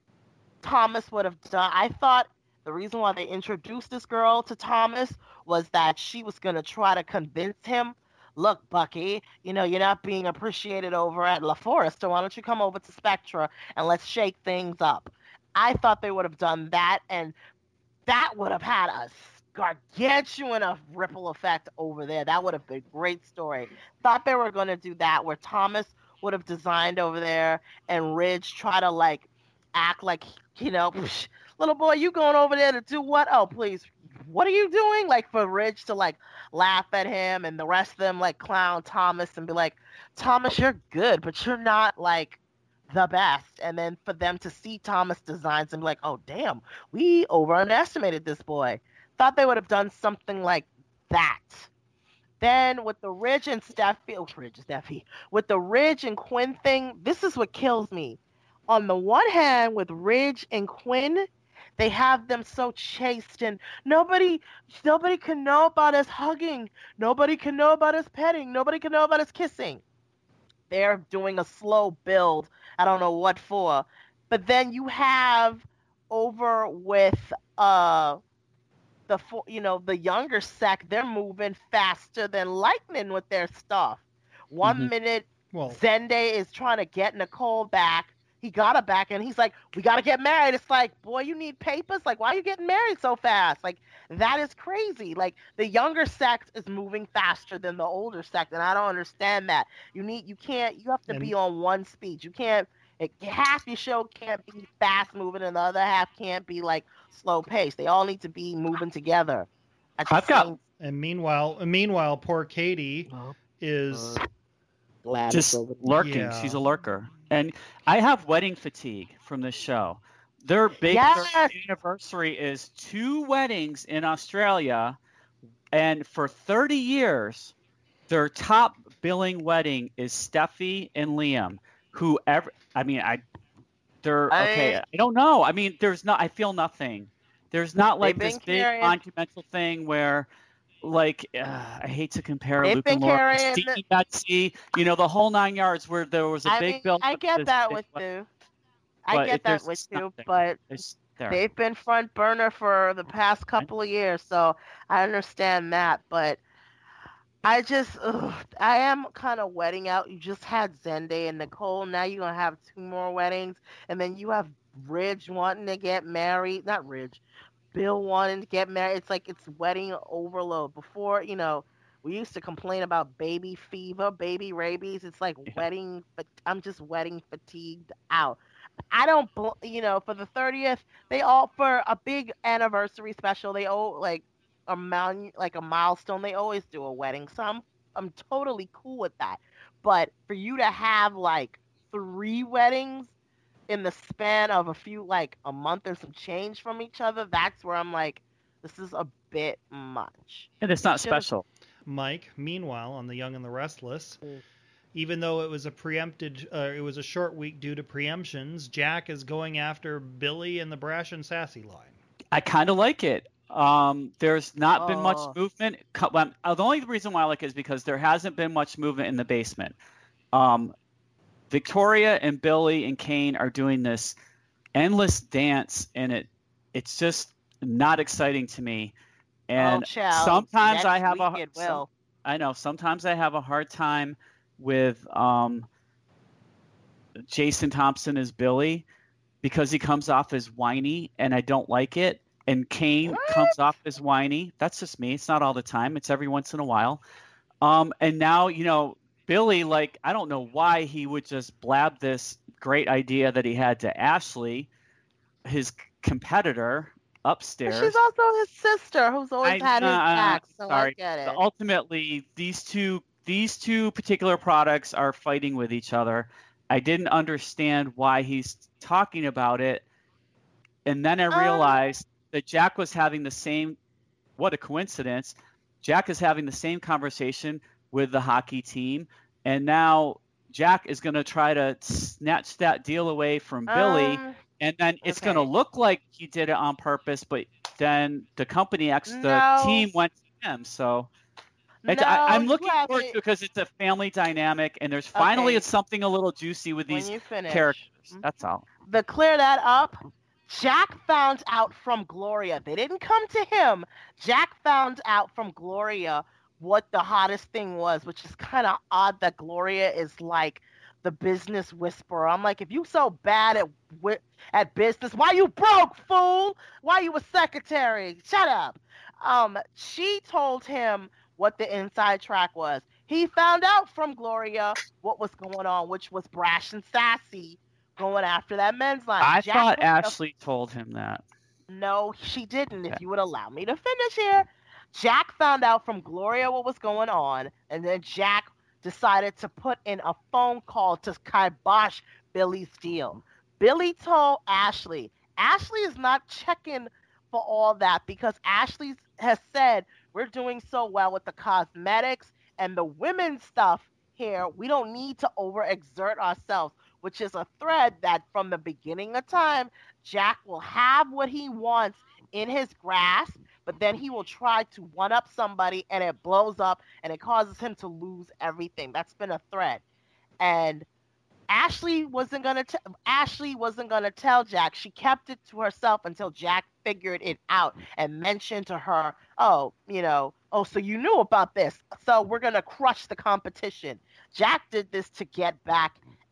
Thomas would have done. I thought the reason why they introduced this girl to Thomas was that she was going to try to convince him, look, Bucky, you know, you're not being appreciated over at La Foresta. Why don't you come over to Spectra and let's shake things up? I thought they would have done that, and that would have had a gargantuan of ripple effect over there. That would have been a great story. Thought they were going to do that, where Thomas would have designed over there and Ridge try to, like, act like, you know, psh, little boy, you going over there to do what? Oh, please, what are you doing? Like, for Ridge to, like, laugh at him and the rest of them, like, clown Thomas and be like, Thomas, you're good, but you're not, like, the best. And then for them to see Thomas designs and be like, oh, damn, we over underestimated this boy. Thought they would have done something like that. Then with the Ridge and Steffi, oh, Ridge, Steffi, with the Ridge and Quinn thing, this is what kills me. On the one hand, with Ridge and Quinn, they have them so chaste and nobody nobody can know about us hugging. Nobody can know about us petting. Nobody can know about us kissing. They're doing a slow build. I don't know what for. But then you have over with uh the you know the younger sect, they're moving faster than lightning with their stuff. One
Mhm.
minute
Well,
Zende is trying to get Nicole back. he got her back, and he's like, we got to get married. It's like, boy, you need papers? Like, why are you getting married so fast? Like, that is crazy. Like, the younger sex is moving faster than the older sex, and I don't understand that. You need, you can't, you have to
And-
be on one speed. You can't, it, half your show can't be fast moving, and the other half can't be, like, slow paced. They all need to be moving together. at the
I've got-
same-
And meanwhile, meanwhile, poor Katie is
glad it's
just
over.
lurking.
Yeah.
She's a lurker. And I have wedding fatigue from this show. Their big
Yes!
thirtieth anniversary is two weddings in Australia, and for thirty years, their top billing wedding is Steffi and Liam, who ever I mean, I they're
I-
okay. I don't know. I mean, there's not I feel nothing. There's not like
They've
this
been
big
carrying-
monumental thing where like uh, I hate to compare
They've
Luke
been
and Laura,
carrying
Steve
the-
Betsy, you know, the whole nine yards where there was a
I
big
mean,
build.
I get that with you. I
but
get
it-
that
there's
with
just
you,
nothing.
but
It's there.
they've been front burner for the past couple of years, so I understand that. But I just, ugh, I am kind of wedding out. You just had Zende and Nicole. Now you're gonna have two more weddings, and then you have Ridge wanting to get married. Not Ridge, Bill wanting to get married. It's like it's wedding overload. Before, you know, we used to complain about baby fever, baby rabies. It's like
Yeah.
wedding, but I'm just wedding fatigued out. I don't, bl- you know, for the thirtieth, they all for a big anniversary special. They all like a mount, like a milestone. They always do a wedding, so I'm I'm totally cool with that. But for you to have like three weddings in the span of a few, like a month or some change from each other, that's where I'm like, this is a bit much.
And it's not
should've-
special.
Mike. Meanwhile, on The Young and the Restless,
Mm.
even though it was a preempted, uh, it was a short week due to preemptions, Jack is going after Billy and the Brash and Sassy line.
I kind of like it. Um, there's not been much
Oh.
movement. Co- well, uh, the only reason why I like it is because there hasn't been much movement in the basement. Um, Victoria and Billy and Kane are doing this endless dance, and it it's just not exciting to me. And
oh, child.
sometimes
Next
I have a
week it
some-
will.
I know sometimes I have a hard time with um, Jason Thompson as Billy because he comes off as whiny, and I don't like it. And Kane
What?
comes off as whiny. That's just me. It's not all the time. It's every once in a while. Um, and now, you know, Billy, like, I don't know why he would just blab this great idea that he had to Ashley, his c- competitor
But
upstairs.
she's also his sister, who's always
I-
had his
uh, uh,
back, so I
sorry.
get it.
Ultimately, these two these two particular products are fighting with each other. I didn't understand why he's talking about it, and then I
Um,
realized that Jack was having the same. What a coincidence! Jack is having the same conversation with the hockey team, and now Jack is going to try to snatch that deal away from Billy.
Um,
And then it's going to
Okay.
look like he did it on purpose, but then the company X, the
No.
team went to him. So it,
no,
I, I'm
you
looking
have
forward
it-
to it because it's a family dynamic, and there's finally
Okay.
it's something a little juicy with
when
these
you finish.
characters.
Mhm.
That's all.
To clear that up, Jack found out from Gloria. They didn't come to him. Jack found out from Gloria what the hottest thing was, which is kind of odd that Gloria is like the business whisperer. I'm like, if you so bad at wi- at business, why you broke, fool? Why you a secretary? Shut up. Um, she told him what the inside track was. He found out from Gloria what was going on, which was Brash and Sassy going after that men's line.
I
Jack
thought
was the-
Ashley told him that.
No, she didn't. If
Okay.
you would allow me to finish here. Jack found out from Gloria what was going on, and then Jack decided to put in a phone call to kibosh Billy's deal. Billy told Ashley. Ashley is not checking for all that because Ashley has said we're doing so well with the cosmetics and the women's stuff here. We don't need to overexert ourselves, which is a thread that from the beginning of time, Jack will have what he wants in his grasp, but then he will try to one up somebody and it blows up and it causes him to lose everything. That's been a thread. And Ashley wasn't gonna t- Ashley wasn't gonna tell Jack. She kept it to herself until Jack figured it out and mentioned to her, "Oh, you know, oh, so you knew about this. So we're gonna crush the competition." Jack did this to get back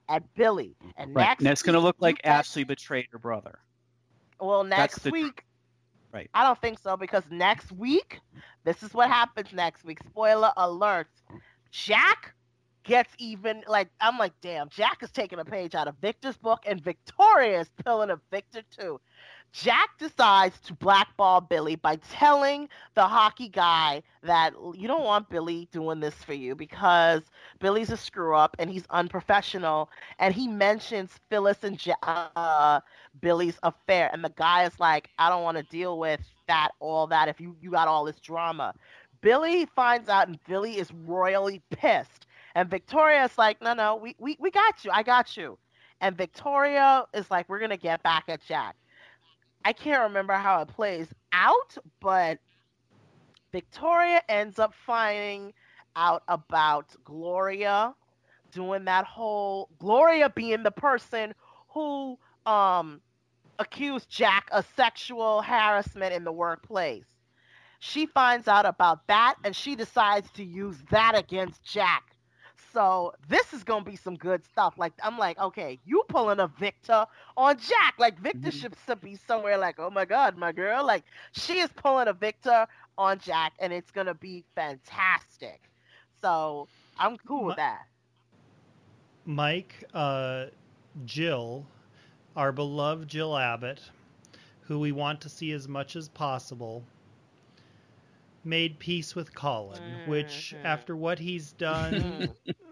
at Billy. And
Right.
next
And it's going to
week,
look
you
like
get-
Ashley betrayed her brother.
Well, next
That's the-
week.
Right.
I don't think so, because next week, this is what happens next week. Spoiler alert. Jack gets even, like, I'm like, damn, Jack is taking a page out of Victor's book, and Victoria is pulling a Victor too. Jack decides to blackball Billy by telling the hockey guy that you don't want Billy doing this for you because Billy's a screw up and he's unprofessional. And he mentions Phyllis and Ja- uh, Billy's affair. And the guy is like, I don't want to deal with that, all that, if you, you got all this drama. Billy finds out and Billy is royally pissed. And Victoria is like, no, no, we, we, we got you. I got you. And Victoria is like, we're going to get back at Jack. I can't remember how it plays out, but Victoria ends up finding out about Gloria doing that whole Gloria being the person who um accused Jack of sexual harassment in the workplace. She finds out about that and she decides to use that against Jack. So this is gonna be some good stuff. Like I'm like, okay, you pulling a Victor on Jack. Like Victor
Mhm.
should be somewhere like, oh my God, my girl. Like she is pulling a Victor on Jack, and it's gonna be fantastic. So I'm cool with
My-
that.
Mike, uh, Jill, our beloved Jill Abbott, who we want to see as much as possible, made peace with Colin, which,
Mhm.
after what he's done,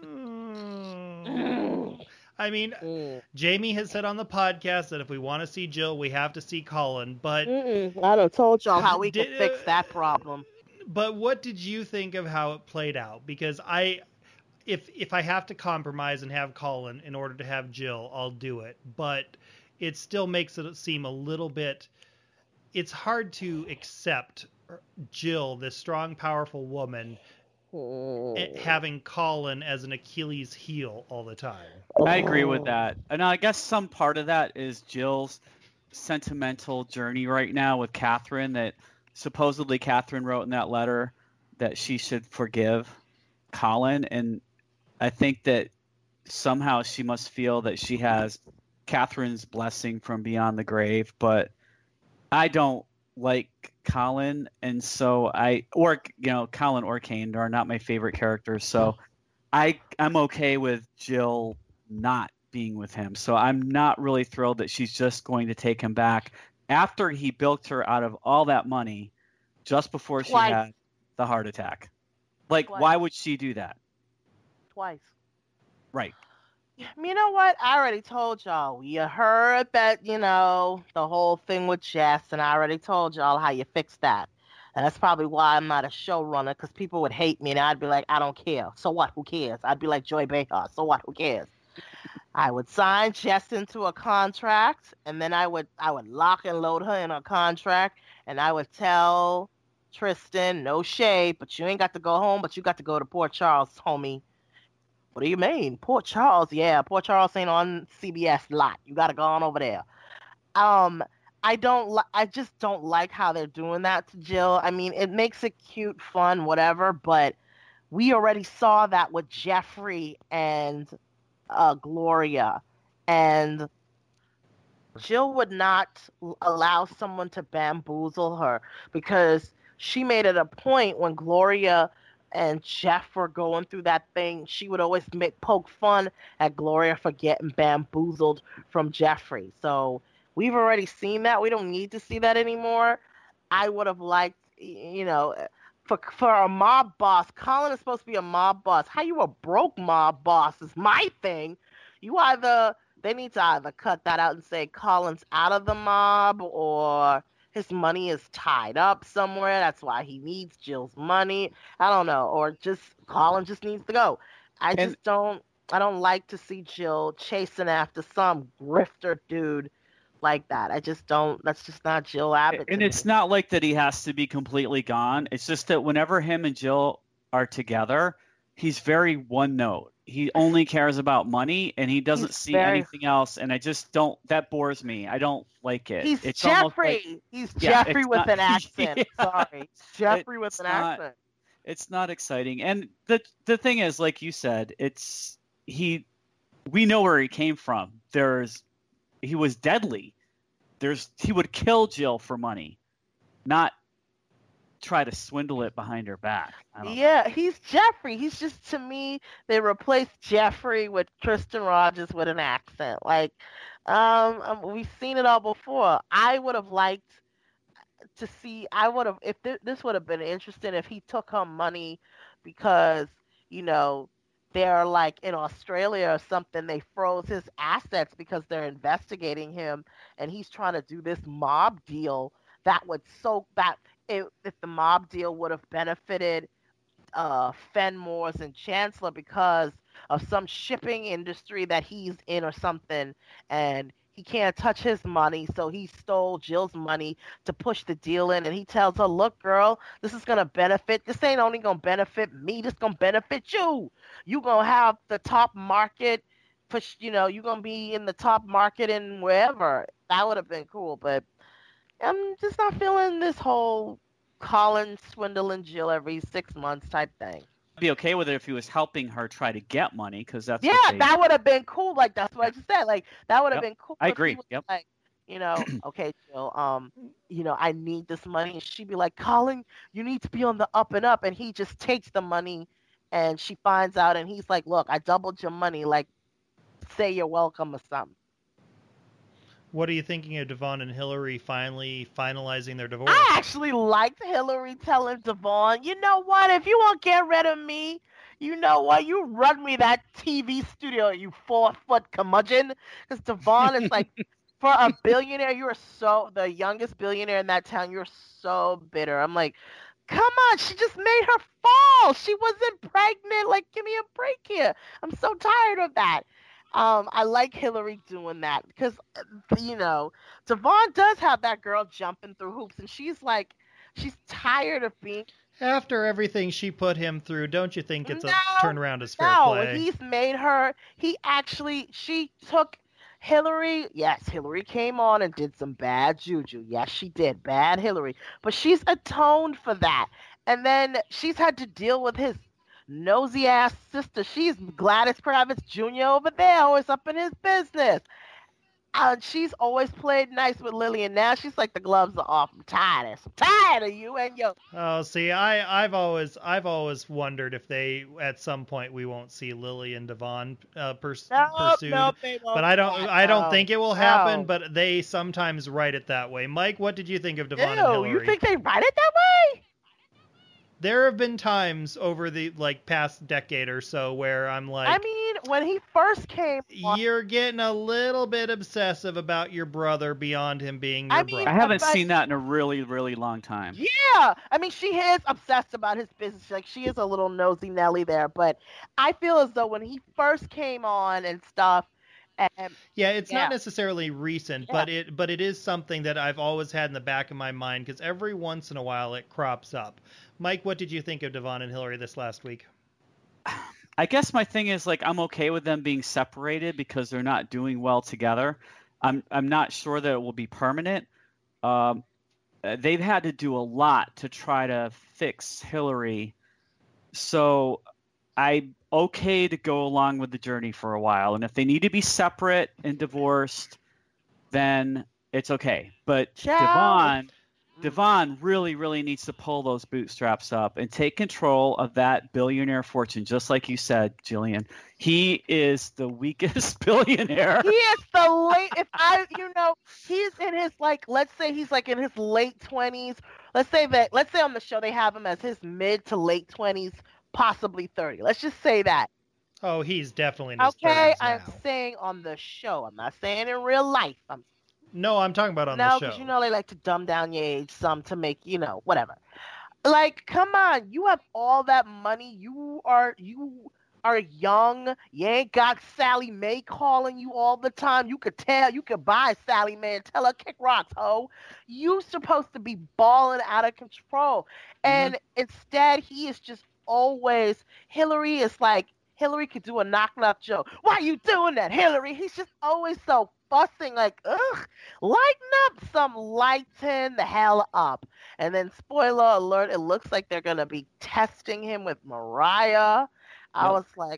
mm, I mean,
Mm.
Jamie has said on the podcast that if we want to see Jill, we have to see Colin. But
Mm-mm. I done told y'all how we can
Did-
fix that problem.
but what did you think of how it played out? Because I, if if I have to compromise and have Colin in order to have Jill, I'll do it. But it still makes it seem a little bit. It's hard to accept Jill, this strong, powerful woman,
Mm.
having Colin as an Achilles heel all the time.
I agree with
Oh.
that. And I guess some part of that is Jill's sentimental journey right now with Catherine, that supposedly Catherine wrote in that letter that she should forgive Colin. And I think that somehow she must feel that she has Catherine's blessing from beyond the grave. But I don't like Colin, and so I, or, you know, Colin or Kane are not my favorite characters. So I, I'm okay with Jill not being with him. So I'm not really thrilled that she's just going to take him back after he bilked her out of all that money just before
Twice.
she had the heart attack. Like,
Twice.
why would she do that?
Twice.
Right.
You know what? I already told y'all. You heard that, you know, the whole thing with Jess, and I already told y'all how you fix that. And that's probably why I'm not a showrunner, because people would hate me, and I'd be like, I don't care. So what? Who cares? I'd be like Joy Behar. So what? Who cares? I would sign Jess into a contract, and then I would I would lock and load her in a contract, and I would tell Tristan, no shade, but you ain't got to go home, but you got to go to Port Charles, homie. What do you mean? Port Charles? Yeah, Port Charles ain't on C B S lot. You got to go on over there. Um, I don't li- I just don't like how they're doing that to Jill. I mean, it makes it cute, fun, whatever, but we already saw that with Jeffrey and uh, Gloria. And Jill would not l- allow someone to bamboozle her, because she made it a point when Gloria and Jeff were going through that thing, she would always make poke fun at Gloria for getting bamboozled from Jeffrey. So we've already seen that. We don't need to see that anymore. I would have liked, you know, for for a mob boss. Colin is supposed to be a mob boss. How you a broke mob boss is my thing. You either, they need to either cut that out and say Colin's out of the mob, or his money is tied up somewhere. That's why he needs Jill's money. I don't know. Or just Colin just needs to go. I
And-
just don't I don't like to see Jill chasing after some grifter dude like that. I just don't that's just not Jill Abbott.
And
to
it's
me.
not like that he has to be completely gone. It's just that whenever him and Jill are together, he's very one note. He only cares about money, and he doesn't
He's
see
very-
anything else. And I just don't. That bores me. I don't like it.
He's
it's almost
Jeffrey.
like-
He's
Yeah,
Jeffrey
it's
with
not-
an accent.
Yeah.
Sorry. Jeffrey with
It's
an
not-
accent.
it's not exciting. And the the thing is, like you said, it's he we know where he came from. There's he was deadly. There's he would kill Jill for money, not try to swindle it behind her back. I don't
Yeah,
know.
he's Jeffrey. He's just, to me, they replaced Jeffrey with Kristen Rogers with an accent. Like, um, um, we've seen it all before. I would have liked to see. I would have if th- this would have been interesting if he took her money because you know they're like in Australia or something. They froze his assets because they're investigating him, and he's trying to do this mob deal that would so that if, if the mob deal would have benefited uh, Fenmores and Chancellor because of some shipping industry that he's in or something, and he can't touch his money, so he stole Jill's money to push the deal in, and he tells her, look, girl, this is going to benefit, this ain't only going to benefit me, this going to benefit you. You going to have the top market, push, you know, you're going to be in the top market in wherever. That would have been cool, but I'm just not feeling this whole Colin swindling Jill every six months type thing.
I'd be okay with it if he was helping her try to get money, because that's
yeah,
what they,
that would have been cool. Like that's what I just said. Like that would have
Yep.
been cool.
I
if he
agree.
was
Yep.
Like, you know, okay, Jill, um, you know, I need this money, and she'd be like, Colin, you need to be on the up and up, and he just takes the money, and she finds out, and he's like, look, I doubled your money, like, say you're welcome or something.
What are you thinking of Devon and Hillary finally finalizing their divorce?
I actually liked Hillary telling Devon, you know what, if you won't get rid of me, you know what, you run me that T V studio, you four-foot curmudgeon. Because Devon is like, for a billionaire, you are so, the youngest billionaire in that town, you're so bitter. I'm like, come on, she just made her fall. She wasn't pregnant. Like, give me a break here. I'm so tired of that. Um, I like Hillary doing that because, you know, Devon does have that girl jumping through hoops, and she's like, she's tired of being.
After everything she put him through, don't you think it's
no,
a turnaround as fair
no,
play?
he's made her. He actually, she took Hillary. Yes, Hillary came on and did some bad juju. Yes, she did. Bad Hillary. But she's atoned for that. And then she's had to deal with his nosy ass sister. She's Gladys Kravitz Junior over there, always up in his business. Uh, she's always played nice with Lily, and now she's like, the gloves are off. I'm tired of this. I'm tired of you and your.
Oh, see, I, I've always, I've always wondered if they, at some point, we won't see Lily and Devon uh, pers-
Nope,
pursued.
nope, they won't
but I don't,
do that,
I don't
no.
think it will happen.
No.
But they sometimes write it that way. Mike, what did you think of Devon and
Ew,
Hillary?
you think they write it that way?
There have been times over the like past decade or so where I'm like,
I mean, when he first came on,
you're getting a little bit obsessive about your brother beyond him being your
I mean,
brother.
I haven't
but-
seen that in a really, really long time.
yeah, I mean, she is obsessed about his business. Like, she is a little nosy Nelly there, but I feel as though when he first came on and stuff, and
Yeah, it's
Yeah.
not necessarily recent,
Yeah.
but it but it is something that I've always had in the back of my mind because every once in a while it crops up. Mike, what did you think of Devon and Hillary this last week?
I guess my thing is, like, I'm okay with them being separated because they're not doing well together. I'm I'm not sure that it will be permanent. Um, uh, they've had to do a lot to try to fix Hillary, so I'm okay to go along with the journey for a while. And if they need to be separate and divorced, then it's okay. But
Ciao.
Devon, Devon really, really needs to pull those bootstraps up and take control of that billionaire fortune, just like you said, Jillian. He is the weakest billionaire.
he is the late. If I, you know, he's in his like, let's say he's like in his late twenties. Let's say that. Let's say on the show they have him as his mid to late twenties, possibly thirty. Let's just say that.
Oh, he's definitely in his
Okay,
thirties
I'm
now.
saying on the show. I'm not saying in real life. I'm
No, I'm talking about on
no,
the show.
because you know they like to dumb down your age some to make, you know, whatever. Like, come on, you have all that money. You are you are young. You ain't got Sally Mae calling you all the time. You could tell, you could buy Sally Mae and tell her kick rocks, ho. You supposed to be balling out of control, and instead he is just always. Hillary is like Hillary could do a knock knock joke. Why are you doing that, Hillary? He's just always so fussing, like, ugh, lighten up some, lighten the hell up. And then, spoiler alert, it looks like they're going to be testing him with Mariah. I
Yep.
was like,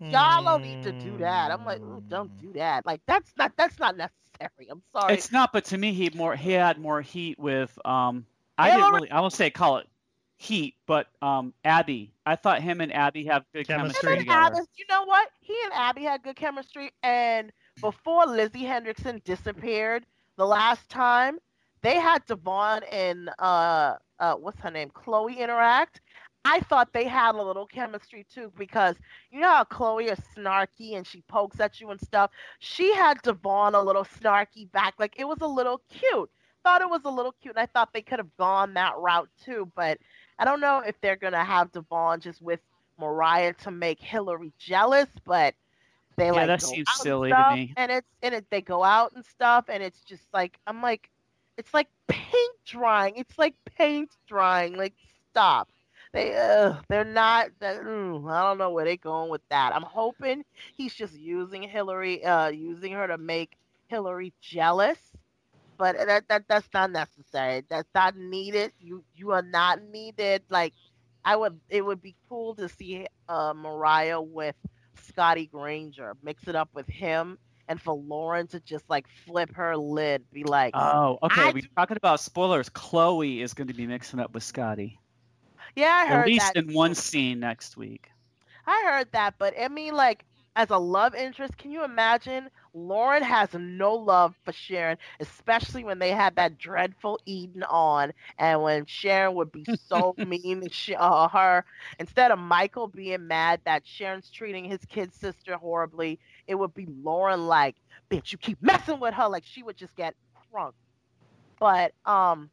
Y'all don't need to do that. I'm like, ooh, don't do that. Like that's not that's not necessary. I'm sorry.
It's not, but to me, he more he had more heat with. Um, I didn't really. I won't say call it heat, but um, Abby. I thought him and Abby have good chemistry,
Him and
together.
Abby, you know what? He and Abby had good chemistry, and before Lizzie Hendrickson disappeared the last time, they had Devon and uh, uh, what's her name, Chloe interact. I thought they had a little chemistry too, because you know how Chloe is snarky and she pokes at you and stuff. She had Devon a little snarky back, like it was a little cute. Thought it was a little cute, and I thought they could have gone that route too. But I don't know if they're gonna have Devon just with Mariah to make Hillary jealous, but they
yeah,
like
that
go
seems
out
silly
and stuff,
to me.
and it's and it they go out and stuff, and it's just like I'm like, it's like paint drying. It's like paint drying. Like stop. They uh, they're not. They're, mm, I don't know where they're going with that. I'm hoping he's just using Hillary, uh, using her to make Hillary jealous. But that that that's not necessary. That's not needed. You you are not needed. Like I would, it would be cool to see uh, Mariah with Scotty Granger, mix it up with him, and for Lauren to just like flip her lid, be like,
oh, okay.
I
We're
do-
talking about spoilers. Chloe is going to be mixing up with Scotty.
yeah, I heard
At least
that.
in one scene next week.
I heard that, but I mean, like, as a love interest, can you imagine? Lauren has no love for Sharon, especially when they had that dreadful Eden on, and when Sharon would be so mean to Sh- uh, her. Instead of Michael being mad that Sharon's treating his kid sister horribly, it would be Lauren like, bitch, you keep messing with her. Like, she would just get crunk. But, um...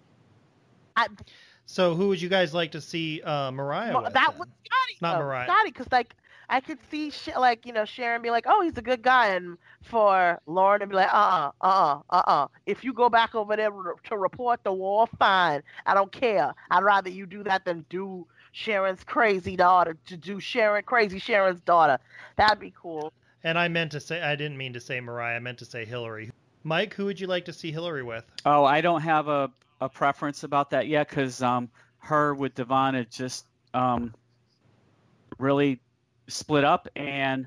I,
So who would you guys like to see uh, Mariah
Ma-
with?
that
then?
was Scotty.
Not
though.
Mariah.
Scotty, because like I could see sh- like you know Sharon be like, oh, he's a good guy, and for Lauren to be like, uh, uh, uh, uh, uh. If you go back over there re- to report the war, fine. I don't care. I'd rather you do that than do Sharon's crazy daughter. To do Sharon crazy Sharon's daughter, that'd be cool.
And I meant to say, I didn't mean to say Mariah. I meant to say Hillary. Mike, who would you like to see Hillary with?
Oh, I don't have a, a preference about that yet because um, her with Devon had just um, really split up, and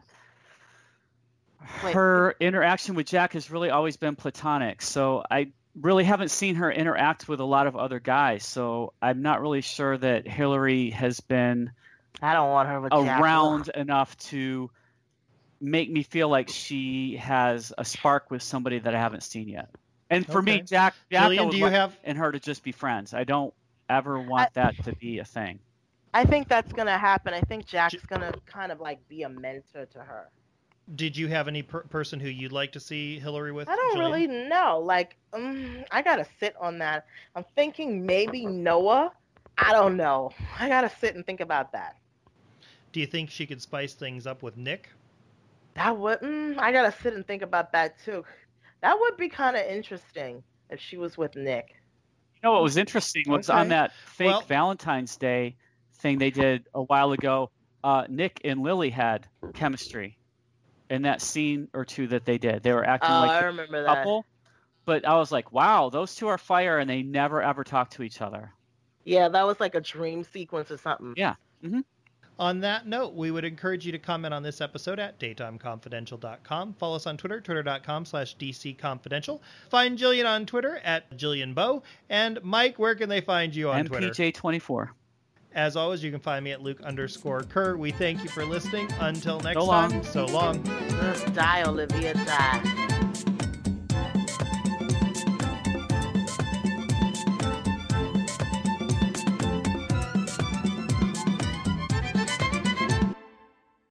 Wait.
her interaction with Jack has really always been platonic. So I really haven't seen her interact with a lot of other guys. So I'm not really sure that Hillary has been
I don't want her with Jack.
around enough to make me feel like she has a spark with somebody that I haven't seen yet. And for
Okay.
me, Jack, Jack I
Jillian,
would
do you
like-
have?
and her to just be friends. I don't ever want
I-
that to be a thing.
I think that's gonna happen. I think Jack's gonna kind of like be a mentor to her.
Did you have any per- person who you'd like to see Hillary with?
I don't
Jillian?
really know. Like, um, I gotta sit on that. I'm thinking maybe Noah. I don't know. I gotta sit and think about that.
Do you think she could spice things up with Nick?
That would. Mm, I gotta sit and think about that too. That would be kind of interesting if she was with Nick.
You know what was interesting was
Okay.
on that fake
Well-
Valentine's Day thing they did a while ago, uh, Nick and Lily had chemistry in that scene or two that they did. They were acting
Oh,
like
I
a
remember that.
couple. But I was like, wow, those two are fire, and they never ever talk to each other.
Yeah, that was like a dream sequence or something.
Yeah. Mm-hmm.
On that note, we would encourage you to comment on this episode at daytime confidential dot com. Follow us on Twitter, twitter.com slash dcconfidential. Find Jillian on Twitter at Jillian Bow. And Mike, where can they find you on
M
Twitter?
P J twenty-four.
As always, you can find me at Luke underscore Kerr. We thank you for listening. Until next
So long.
time, so long.
Ugh, die, Olivia, die.